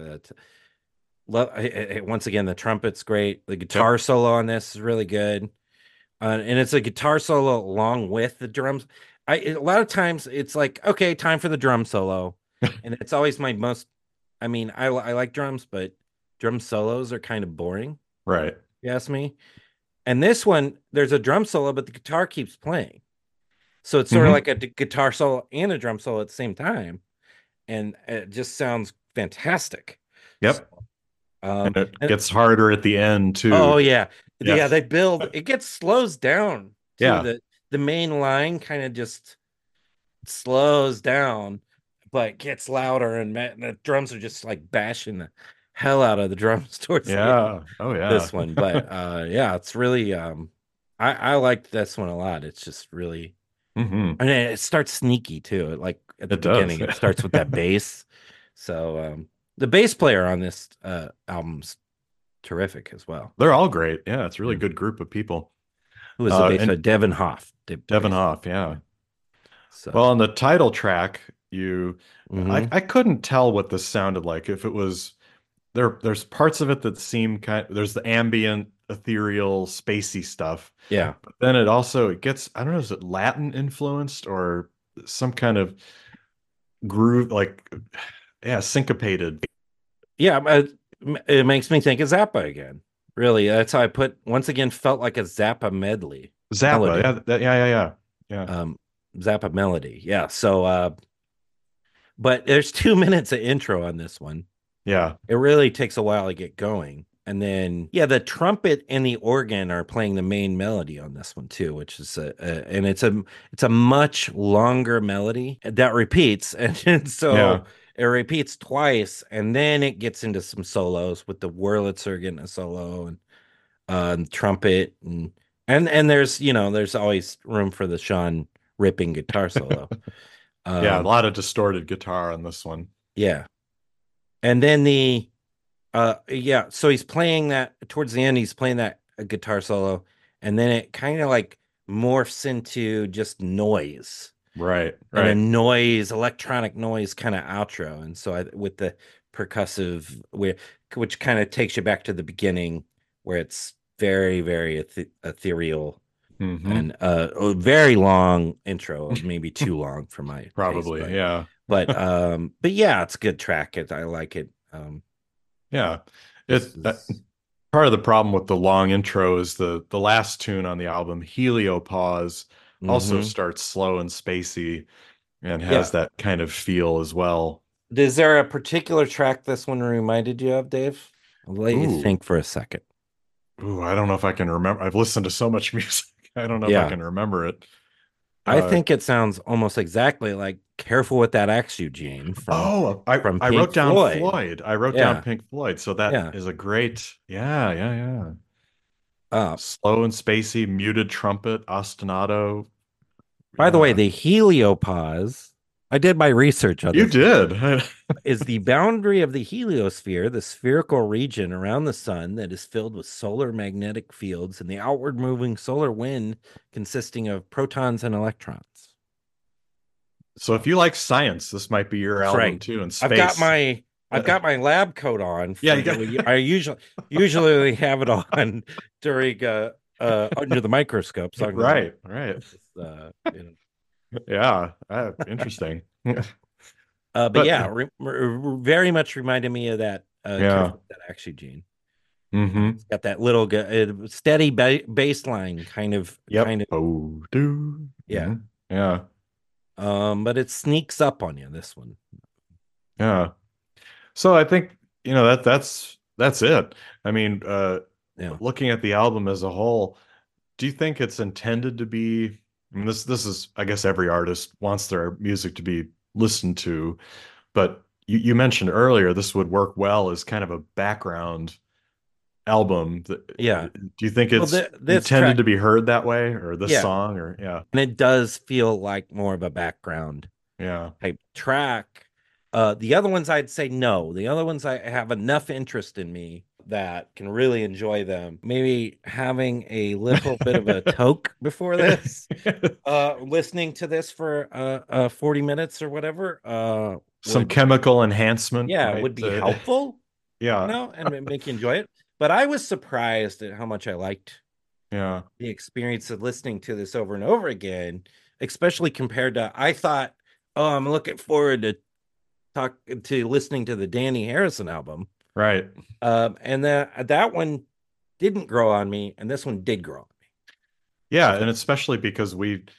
love once again, the trumpet's great. The guitar Yep. solo on this is really good. And it's a guitar solo along with the drums. A lot of times it's like, okay, time for the drum solo. And it's always my most, I mean, I like drums, but drum solos are kind of boring, Right. if you ask me. And this one, there's a drum solo, but the guitar keeps playing. So it's sort of Hmm. like a guitar solo and a drum solo at the same time. And it just sounds fantastic. So, Yep. And it and gets harder at the end oh too. yeah. Yeah. Yeah, they build it gets slows down too. Yeah. The main line kind of just slows down, but gets louder, and the drums are just like bashing the hell out of the drums towards the end. Yeah. Oh yeah. This one. But yeah, it's really I liked this one a lot. It's just really Hmm. and it starts sneaky too. Like at the It does. beginning, it starts with that bass. So the bass player on this album's terrific as well. They're all great. Yeah, it's a really Yeah. good group of people. Who was the bass player? And Devin Hoff. Did Devin bass. Hoff, yeah. Well, So on the title track, mhm. I couldn't tell what this sounded like. If it was there's parts of it that seem there's the ambient, ethereal, spacey stuff. Yeah. But then it gets, I don't know, is it Latin influenced or some kind of groove, like, yeah, syncopated. Yeah, it makes me think of Zappa again. Really, that's how I put. Once again, felt like a Zappa medley Zappa, melody. yeah, yeah. Yeah. Um, Zappa melody. Yeah. So, but there's 2 minutes of intro on this one. Yeah. It really takes a while to get going, and then yeah, the trumpet and the organ are playing the main melody on this one too, which is and it's a much longer melody that repeats, and Yeah. so it repeats twice, and then it gets into some solos with the Wurlitzer getting a solo and trumpet and there's always room for the Sean ripping guitar solo. Yeah, a Um, lot of distorted guitar on this one. yeah, and then yeah, so he's playing that towards the end. He's playing that guitar solo, and then it kind of like morphs into just noise Right, and a right. noise, electronic noise kind of outro. And so with the percussive, which kind of takes you back to the beginning where it's very, very ethereal Hmm. and a very long intro, maybe too long for my taste, Probably, yeah. but yeah, it's a good track. I like it. Yeah. This It is part of the problem with the long intro is the last tune on the album, Heliopause, also hmm starts slow and spacey and has Yeah. that kind of feel as well. Is there a particular track this one reminded you of, Dave? I'll let you Ooh, think for a second. I don't know if I can remember. I've listened to so much music. I don't know if I Yeah. can remember it. I Uh, think it sounds almost exactly like Careful with That Axe, Eugene oh, from I Pink wrote down Floyd. Floyd. I wrote down Yeah. Pink Floyd. So that Yeah. is a great, yeah, yeah, yeah. Uh, Slow and spacey, muted trumpet, ostinato. by the way, Yeah. the heliopause, I did my research on You this, did. is the boundary of the heliosphere, the spherical region around the sun that is filled with solar magnetic fields and the outward moving solar wind consisting of protons and electrons. So if So you like science, this might be your that's album right. too, in I've got space. my I've got my lab coat on Yeah, for you got I usually have it on during under the microscope, so I'm gonna right, right. just Yeah, interesting. but But yeah, very much reminded me of that yeah. Careful with That Axe, Eugene. Hmm. It's got that little steady bass line Yep. Oh, do. yeah. Yeah. But it sneaks up on you, this one. Yeah. So I think, that's it. I mean, Yeah. looking at the album as a whole, do you think it's intended to be, I mean, this is, I guess every artist wants their music to be listened to, but you mentioned earlier this would work well as kind of a background album. Yeah. Do you think Well, it's this intended track, to be heard that way, or this yeah. song, or yeah, And it does feel like more of a background yeah, type track. The other ones I'd say no. The other ones I have enough interest in me that can really enjoy them. Maybe having a little bit of a toke before this, listening to this for 40 minutes or whatever, some would chemical enhancement yeah, might, would be helpful, yeah, and make you enjoy it. But I was surprised at how much I liked yeah, the experience of listening to this over and over again, especially compared to I thought, oh, I'm looking forward to listening to the Danny Harrison album. right. And that one didn't grow on me, and this one did grow on me. Yeah, and especially because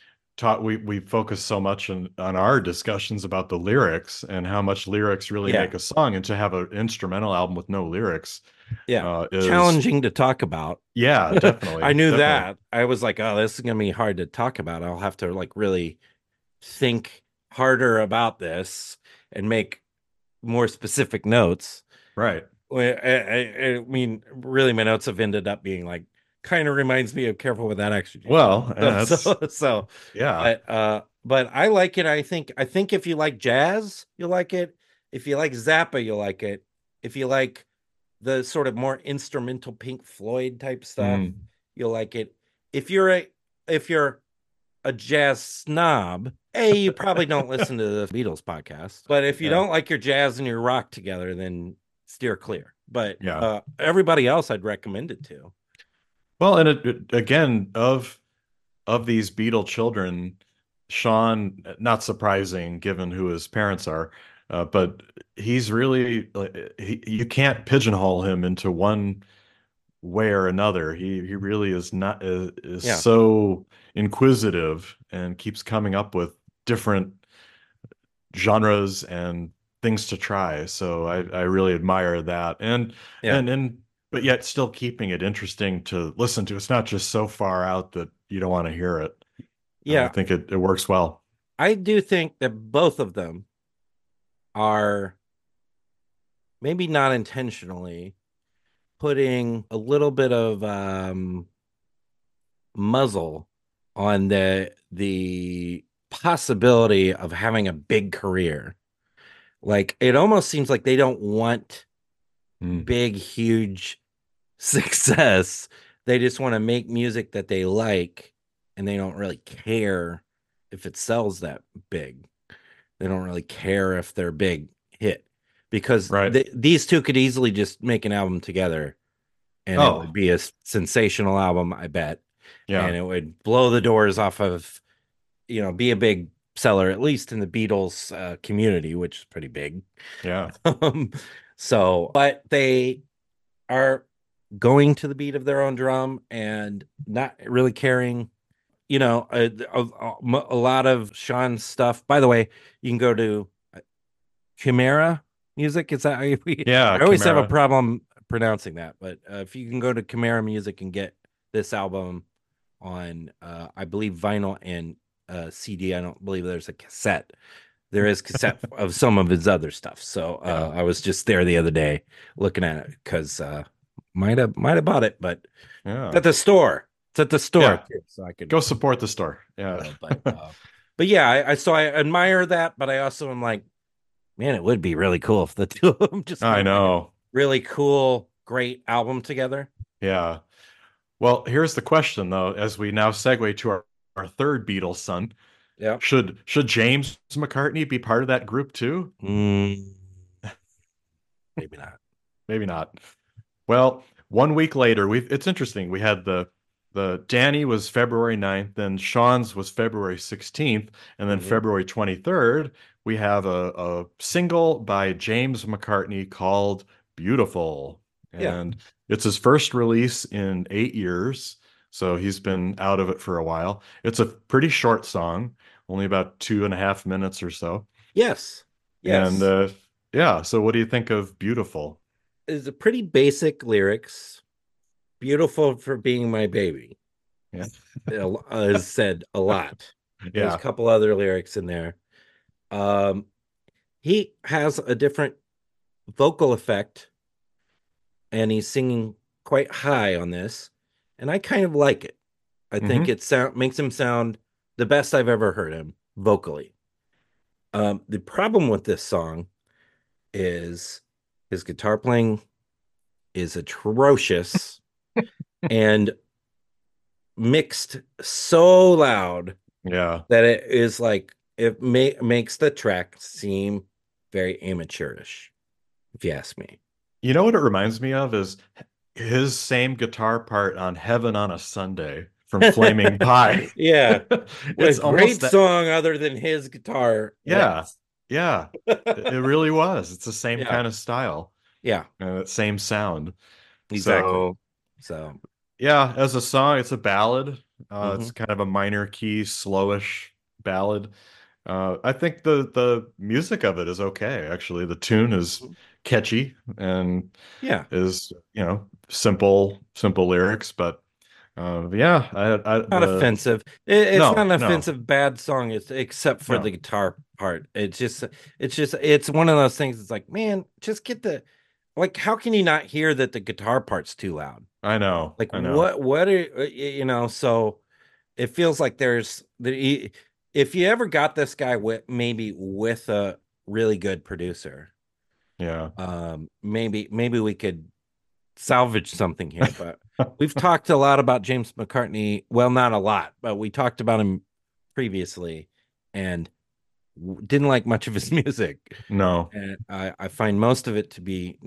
we focus so much on our discussions about the lyrics and how much lyrics really Yeah, make a song, and to have an instrumental album with no lyrics yeah. is, Challenging to talk about. yeah, I definitely, knew definitely. that. I was like, oh, this is gonna be hard to talk about. I'll have to like really think harder about this and make more specific notes. Right. Well, I mean, really, my notes have ended up being like, kind of reminds me of Careful with That Oxygen. Well, yeah, that's So, yeah. but I like it. I think if you like jazz, you'll like it. If you like Zappa, you'll like it. If you like the sort of more instrumental Pink Floyd type stuff, Mm, you'll like it. If you're a if you're a jazz snob, A, you probably don't listen to the Beatles podcast. But if you yeah. don't like your jazz and your rock together, then steer clear. But Yeah. everybody else I'd recommend it to. Well, and again, of these Beatle children, Sean, not surprising given who his parents are, but he's really you can't pigeonhole him into one way or another. He really is not is Yeah. so inquisitive and keeps coming up with different genres and things to try. So I really admire that. Yeah. And but yet still keeping it interesting to listen to. It's not just so far out that you don't want to hear it. I Yeah. think it works well. I do think that both of them are maybe not intentionally putting a little bit of muzzle on the possibility of having a big career. Like it almost seems like they don't want Mm, big, huge success. They just want to make music that they like, and they don't really care if it sells that big. They don't really care if they're a big hit because right. these two could easily just make an album together and it would Oh, be a sensational album, I bet. And yeah. it would blow the doors off of, be a big seller, at least in the Beatles community, which is pretty big. Yeah. Um, So, but they are going to the beat of their own drum and not really caring. A lot of Sean's stuff. By the way, you can go to Chimera Music. Is that Yeah, I always have a Chimera. problem pronouncing that, but if you can go to Chimera Music and get this album on, I believe vinyl and CD. I don't believe there's a cassette. There is cassette of some of his other stuff. So Yeah. I was just there the other day looking at it because might have bought it, but it's Yeah. at the store. It's at the store Yeah. too, so I could. Go support the store. Yeah. But yeah, I admire that, but I also am like, man, it would be really cool if the two of them just I made like a know. really cool, great album together. Yeah. Well, here's the question though, as we now segue to our third Beatles son. Yeah. Should James McCartney be part of that group too? Mm, maybe not. Maybe not. Well, 1 week later, it's interesting. We had the Danny was February 9th, then Sean's was February 16th, and then Mhm. February 23rd, we have a single by James McCartney called Beautiful. Yeah. And it's his first release in 8 years. So he's been out of it for a while. It's a pretty short song, only about 2.5 minutes or so. Yes. And Yes. yeah, so what do you think of Beautiful? Is a pretty basic lyrics. Beautiful for being my baby. Yeah. Is said a lot. There's a Yeah. couple other lyrics in there. Um, he has a different vocal effect, and he's singing quite high on this, and I kind of like it. I think Hmm. it makes him sound the best I've ever heard him vocally. The problem with this song is his guitar playing is atrocious and mixed so loud Yeah. that it is like makes the track seem very amateurish, if you ask me. You know what it reminds me of is his same guitar part on Heaven on a Sunday from Flaming Pie. Yeah, a It's almost great that. song other than his guitar Yeah. licks. Yeah. It really was. It's the same Yeah, kind of style yeah, and that same sound. exactly. So, So, yeah, as a song, it's a ballad. It's mhm. kind of a minor key, slowish ballad. I think the music of it is okay, actually. The tune is catchy and Yeah, is, simple lyrics, but yeah, not offensive. It's not no, an no. offensive bad song. It's except for the No. guitar part. It's one of those things. It's like, man, just get the like. How can you not hear that the guitar part's too loud? I know. Like, I know. what are So it feels like if you ever got this guy with a really good producer, Yeah. maybe we could salvage something here. But we've talked a lot about James McCartney. Well, not a lot, but we talked about him previously and didn't like much of his music. No. And I find most of it to be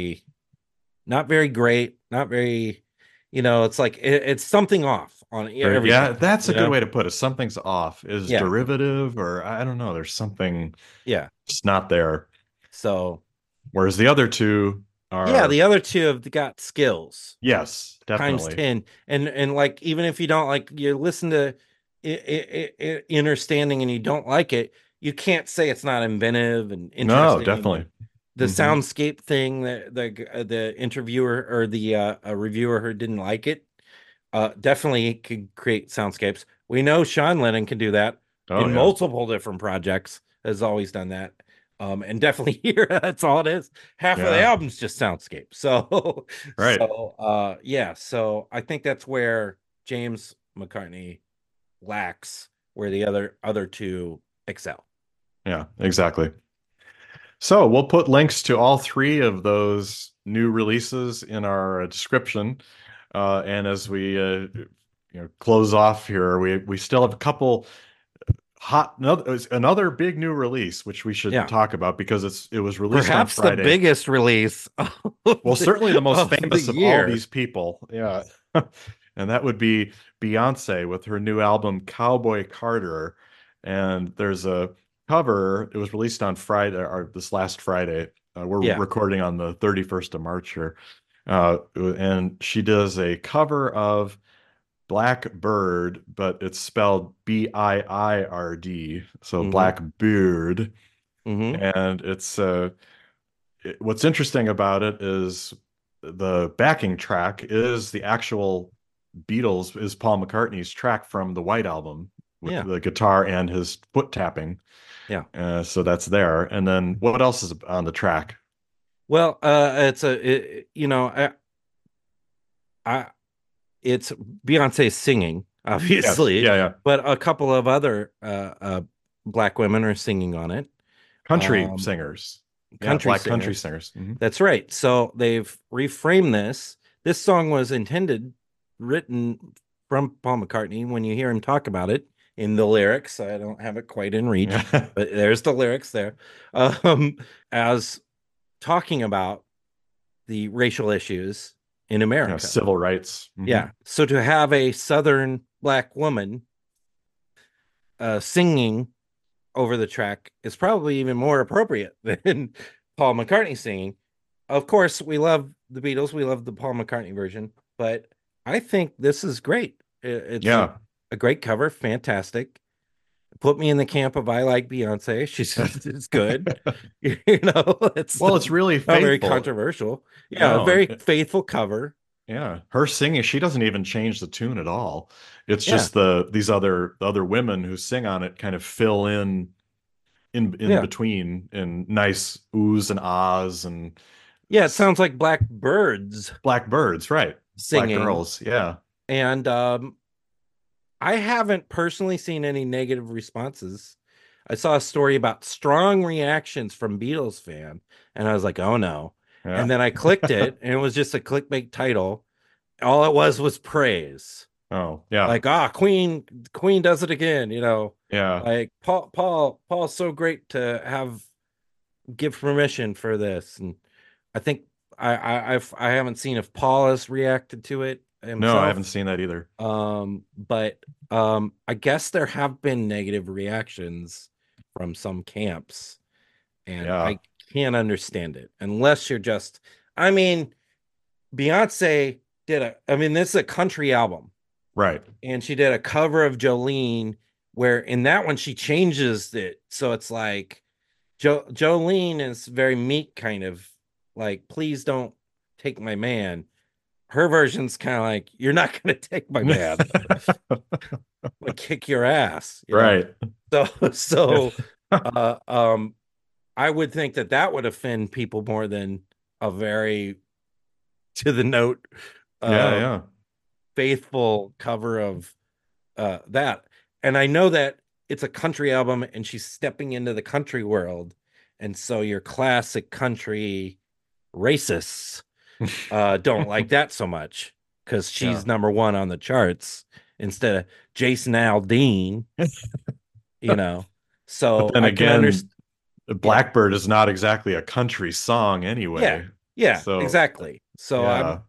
not very great, not very, it's like it's something off on Or yeah, everything, that's a good way to put it. Something's off. Is Yeah, derivative, or I don't know. There's something yeah. just not there. So Whereas the other two yeah, are, the other two have got skills yes, times definitely. 10, and like even if you don't like you listen to understanding and you don't like it, you can't say it's not inventive and No, interesting. And definitely. the Hmm. soundscape thing, the interviewer or the reviewer who didn't like it, definitely could create soundscapes. We know Sean Lennon can do that Oh in yeah. multiple different projects, has always done that. And definitely here, that's all it is. Half of the Yeah. album's just soundscape. So, Right. yeah. So I think that's where James McCartney lacks, where the other two excel. Yeah, exactly. So we'll put links to all three of those new releases in our description. And as we close off here, we still have a couple another big new release which we should Yeah. talk about because it was released on Perhaps the Friday. biggest release Well, certainly the most of the famous of all year. these people. Yeah. And that would be Beyonce with her new album Cowboy Carter. And there's a cover. It was released on Friday or this last Friday. We're Yeah. recording on the 31st of March here. And she does a cover of Blackbird, but it's spelled Biird, so Mm-hmm. Blackbeard. Mm-hmm. And what's interesting about it is the backing track is the actual Beatles, is Paul McCartney's track from the White Album with Yeah. the guitar and his foot tapping. Yeah. So that's there. And then what else is on the track? Well, I it's Beyonce singing, Yes. obviously, Yeah, yeah. but a couple of other black women are singing on it. Country Um, singers. Yeah, Country black country singers. singers. That's right. So they've reframed this. This song was written from Paul McCartney. When you hear him talk about it in the lyrics, I don't have it quite in reach, Yeah. but there's the lyrics there. Um, as talking about the racial issues in Yeah, America. civil rights. Yeah. So to have a Southern black woman singing over the track is probably even more appropriate than Paul McCartney singing. Of course, we love the Beatles. We love the Paul McCartney version, but I think this is great. It's Yeah. a great cover, fantastic. Put me in the camp of I like Beyonce. She's it's good. It's Well, it's really not very faithful. controversial. Yeah, a No, very faithful cover. yeah. Her singing, she doesn't even change the tune at all. It's Yeah, just the other women who sing on it kind of fill in yeah, between in nice oohs and ahs and yeah. It sounds like black birds black birds, right? Black singing. girls, yeah. And I haven't personally seen any negative responses. I saw a story about strong reactions from Beatles fan, and I was like, "Oh no!" Yeah. And then I clicked it, and it was just a clickbait title. All it was praise, Oh, yeah. like Queen does it again. Yeah. Like Paul's so great to have give permission for this, and I think I haven't seen if Paul has reacted to it No, I haven't himself. seen that either. But I guess there have been negative reactions from some camps, and Yeah. I can't understand it unless you're just, I mean, Beyonce I mean, this is a country album, Right. and she did a cover of Jolene, where in that one she changes it. So it's like Jolene is very meek, kind of like, please don't take my man. Her version's kind of like, you're not going to take my man. Like, kick your ass. Right. So uh um I would think that would offend people more than a very to the note Yeah, uh yeah. faithful cover of that. And I know that it's a country album and she's stepping into the country world, and so your classic country racists don't like that so much because Yeah. she's number one on the charts instead of Jason Aldean, you know. But So then I can again, understand. Yeah, Blackbird is not exactly a country song yeah, anyway. yeah, So, exactly. So yeah.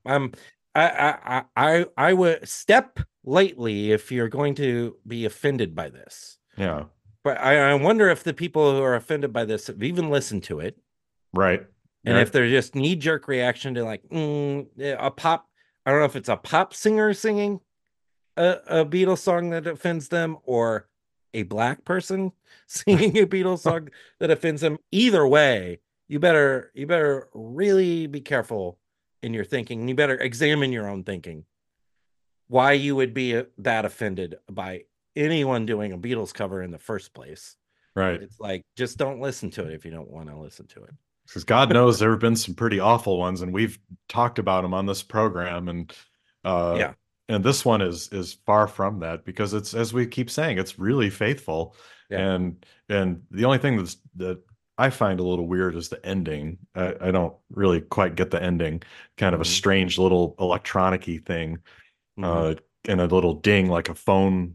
I would step lightly if you're going to be offended by this. Yeah. But I wonder if the people who are offended by this have even listened to it, Right. and Right. if they're just knee jerk reaction to like a pop. I don't know if it's a pop singer singing a Beatles song that offends them, or a black person singing a Beatles song that offends them. Either way, you better really be careful in your thinking. You better examine your own thinking. Why you would be that offended by anyone doing a Beatles cover in the first place. Right. It's like, just don't listen to it if you don't want to listen to it. Because God knows there have been some pretty awful ones, and we've talked about them on this program, uh, Yeah. and this one is far from that because it's, as we keep saying, it's really faithful, Yeah. and the only thing that I find a little weird is the ending. I don't really quite get the ending. Kind of a Mhm. strange little electronic-y thing, Mhm. and a little ding like a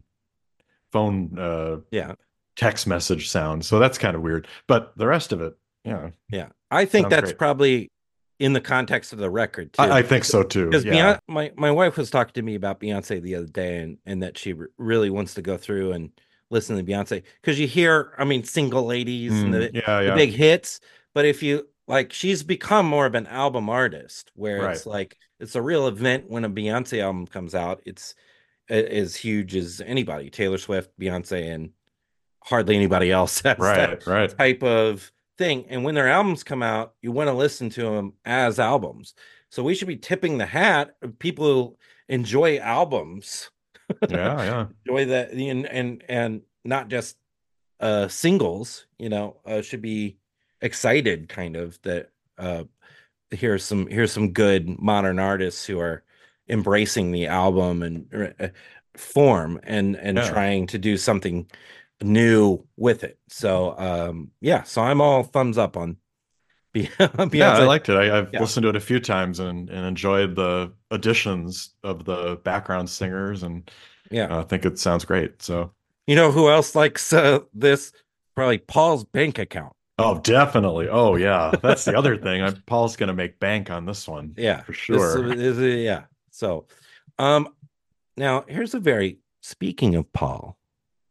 phone Yeah. text message sound. So that's kind of weird. But the rest of it, yeah, Yeah. I think sounds that's great. probably in the context of the record too. I think so too. Because Yeah. Beyonce, my wife was talking to me about Beyonce the other day, and that she really wants to go through and listen to Beyonce, because you hear, I mean, Single Ladies and Yeah, the yeah. big hits, but if you like she's become more of an album artist where Right. it's like it's a real event when a Beyonce album comes out. It's as huge as anybody, Taylor Swift, Beyonce, and hardly anybody else has that Right. Right. type of thing. And when their albums come out, you want to listen to them as albums. So we should be tipping the hat of people who enjoy albums, Yeah. Yeah. enjoy that, and not just singles. Should be excited kind of that here's some good modern artists who are embracing the album and form and Yeah. trying to do something new with it. So yeah, so I'm all thumbs up on Yeah, I Beyonce. liked it. I've Yeah, listened to it a few times and enjoyed the additions of the background singers, and yeah. I think it sounds great. So, You know who else likes this? Probably Paul's bank account. oh, definitely. Oh, yeah. That's the other thing. Paul's going to make bank on this one Yeah, for this sure. is yeah. So now here's a very speaking of Paul,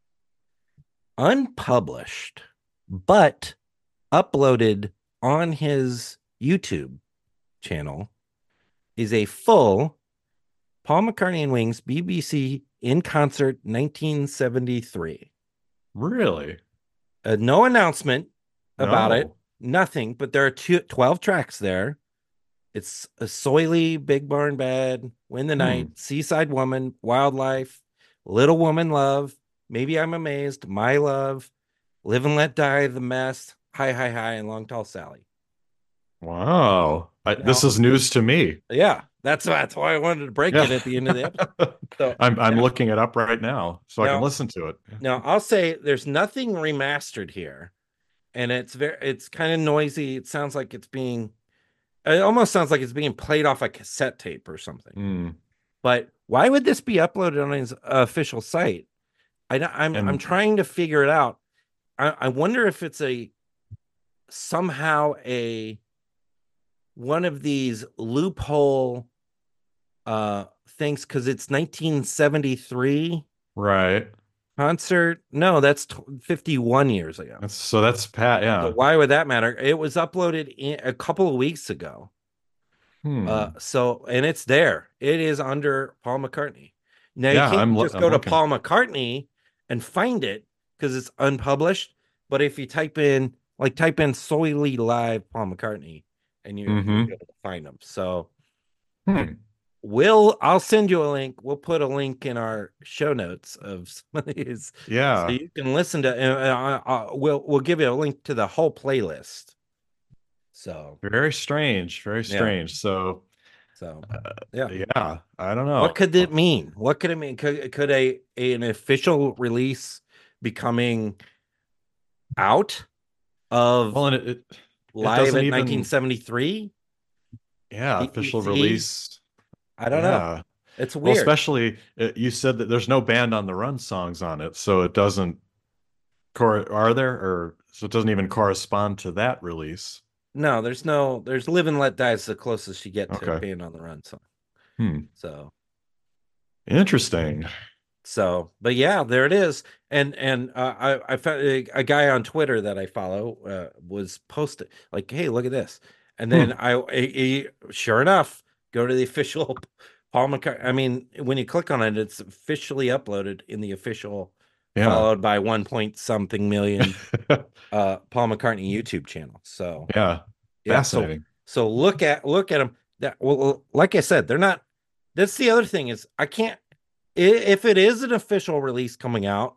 unpublished, but uploaded on his YouTube channel is a full Paul McCartney and Wings BBC in concert 1973. Really? No announcement about it, No. nothing, but there are 12 tracks there. It's a Soily, Big Barn Bed, Win the Night, Hmm. Seaside Woman, Wildlife, Little Woman Love, Maybe I'm Amazed, My Love, Live and Let Die, The Mess, Hi Hi Hi, and Long Tall Sally. Wow. This Now, is news to me. yeah, that's why I wanted to break Yeah. it at the end of the episode. So I'm now, looking it up right now so I can now, listen to it. now I'll say there's nothing remastered here, and it's kind of noisy. It sounds like it almost sounds like it's being played off a cassette tape or something. Hmm. But why would this be uploaded on his official site? I'm And trying to figure it out. I wonder if it's somehow a one of these loophole things because it's 1973 right. concert. No, that's 51 years ago. That's Pat. So Yeah. why would that matter? It was uploaded a couple of weeks ago. Hmm. And it's there. It is under Paul McCartney. Now you Yeah, can't just I'm go to looking. Paul McCartney and find it because it's unpublished. But if you type in Soily Live Paul McCartney, and you'll be Hmm. able to find them. So Hmm. I'll send you a link. We'll put a link in our show notes of some of these, so Yeah. you can listen to. We'll give you a link to the whole playlist. So Very strange. Very yeah, strange. So, so yeah. yeah, I don't What know. could it mean? What could it mean? Could an official release be coming out of Well, and it live doesn't at even, 1973? yeah, official BBC? release. I don't know. Yeah. It's Well, weird. especially you said that there's no Band on the Run songs on it, so it doesn't are there, or so it doesn't even correspond to that release. No, there's Live and Let Die is the closest you get to Okay. being on the run song. Hmm. So Interesting. but yeah, there it is. And I found a guy on Twitter that I follow was posted like, hey, look at this. And then Hmm. sure enough, go to the official Paul McCartney. I mean, when you click on it, it's officially uploaded in the official, Yeah. followed by 1 point something million Paul McCartney YouTube channel. So Yeah. yeah, Fascinating. so look at them. That well, like I said, they're not. That's the other thing is I can't if it is an official release coming out,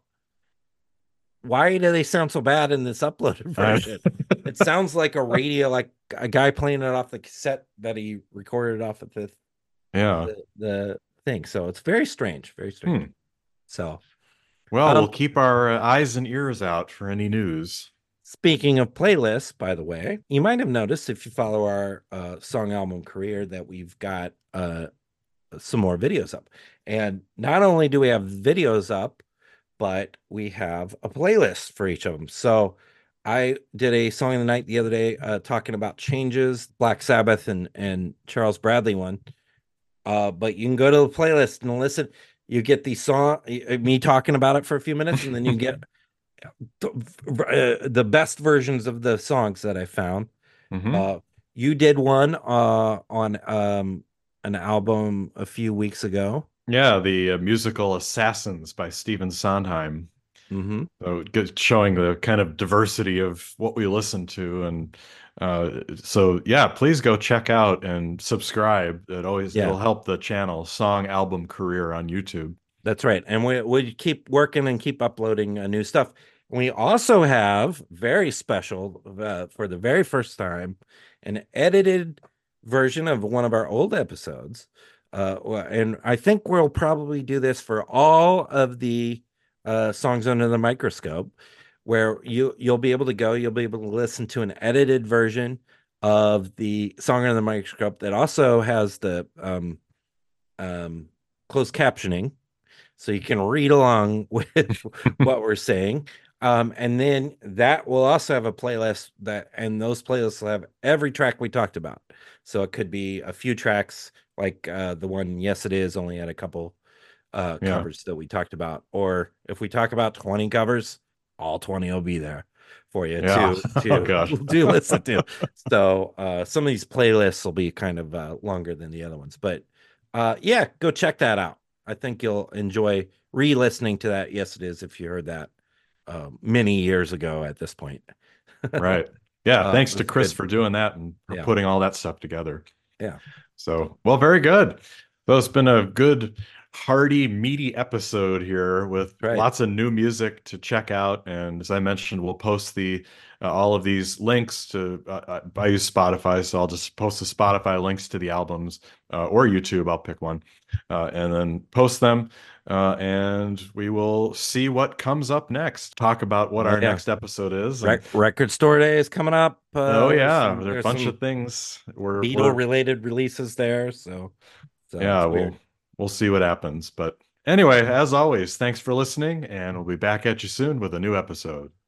why do they sound so bad in this uploaded version? It sounds like a radio, like a guy playing it off the cassette that he recorded off of Yeah. the thing. So it's very strange, very strange. Hmm. So Well, we'll um, keep our eyes and ears out for any news. speaking of playlists, by the way, you might have noticed if you follow our song album career that we've got some more videos up. And not only do we have videos up, but we have a playlist for each of them. So I did a song of the night the other day talking about Changes, Black Sabbath, and Charles Bradley one. But you can go to the playlist and listen. You get the song, me talking about it for a few minutes, and then you get the best versions of the songs that I found. Hmm. You did one on an album a few weeks ago. Yeah, the musical Assassins by Stephen Sondheim. Hmm. So showing the kind of diversity of what we listen to, and so yeah, please go check out and subscribe. Yeah, It'll help the channel Song Album Career on YouTube. that's right. And we keep working and keep uploading new stuff. We also have very special for the very first time an edited version of one of our old episodes. And I think we'll probably do this for all of the songs under the microscope, where you'll be able to you'll be able to listen to an edited version of the song under the microscope that also has the um, closed captioning so you can read along with what we're saying. And then that will also have a playlist and those playlists will have every track we talked about. So it could be a few tracks like the one, Yes, It Is, only had a couple Yeah, covers that we talked about. Or if we talk about 20 covers, all 20 will be there for you yeah. Oh to gosh. do listen to. So some of these playlists will be kind of longer than the other ones. But yeah, go check that out. I think you'll enjoy re-listening to that. Yes, it is, if you heard that many years ago at this point. Right. Yeah. Thanks to That's Chris good. for doing that and for Yeah. putting all that stuff together. Yeah. So, well, very good. So it's been a good, hearty, meaty episode here with Right. lots of new music to check out. And as I mentioned, we'll post the all of these links to. I use Spotify, so I'll just post the Spotify links to the albums or YouTube. I'll pick one and then post them. And we will see what comes up next. Talk about what Oh our yeah. next episode is. And Record Store Day is coming up. oh yeah, there are a There's bunch some of things. Beatle We're related releases there. So Yeah, it's we'll weird. we'll see what happens. But anyway, as always, thanks for listening, and we'll be back at you soon with a new episode.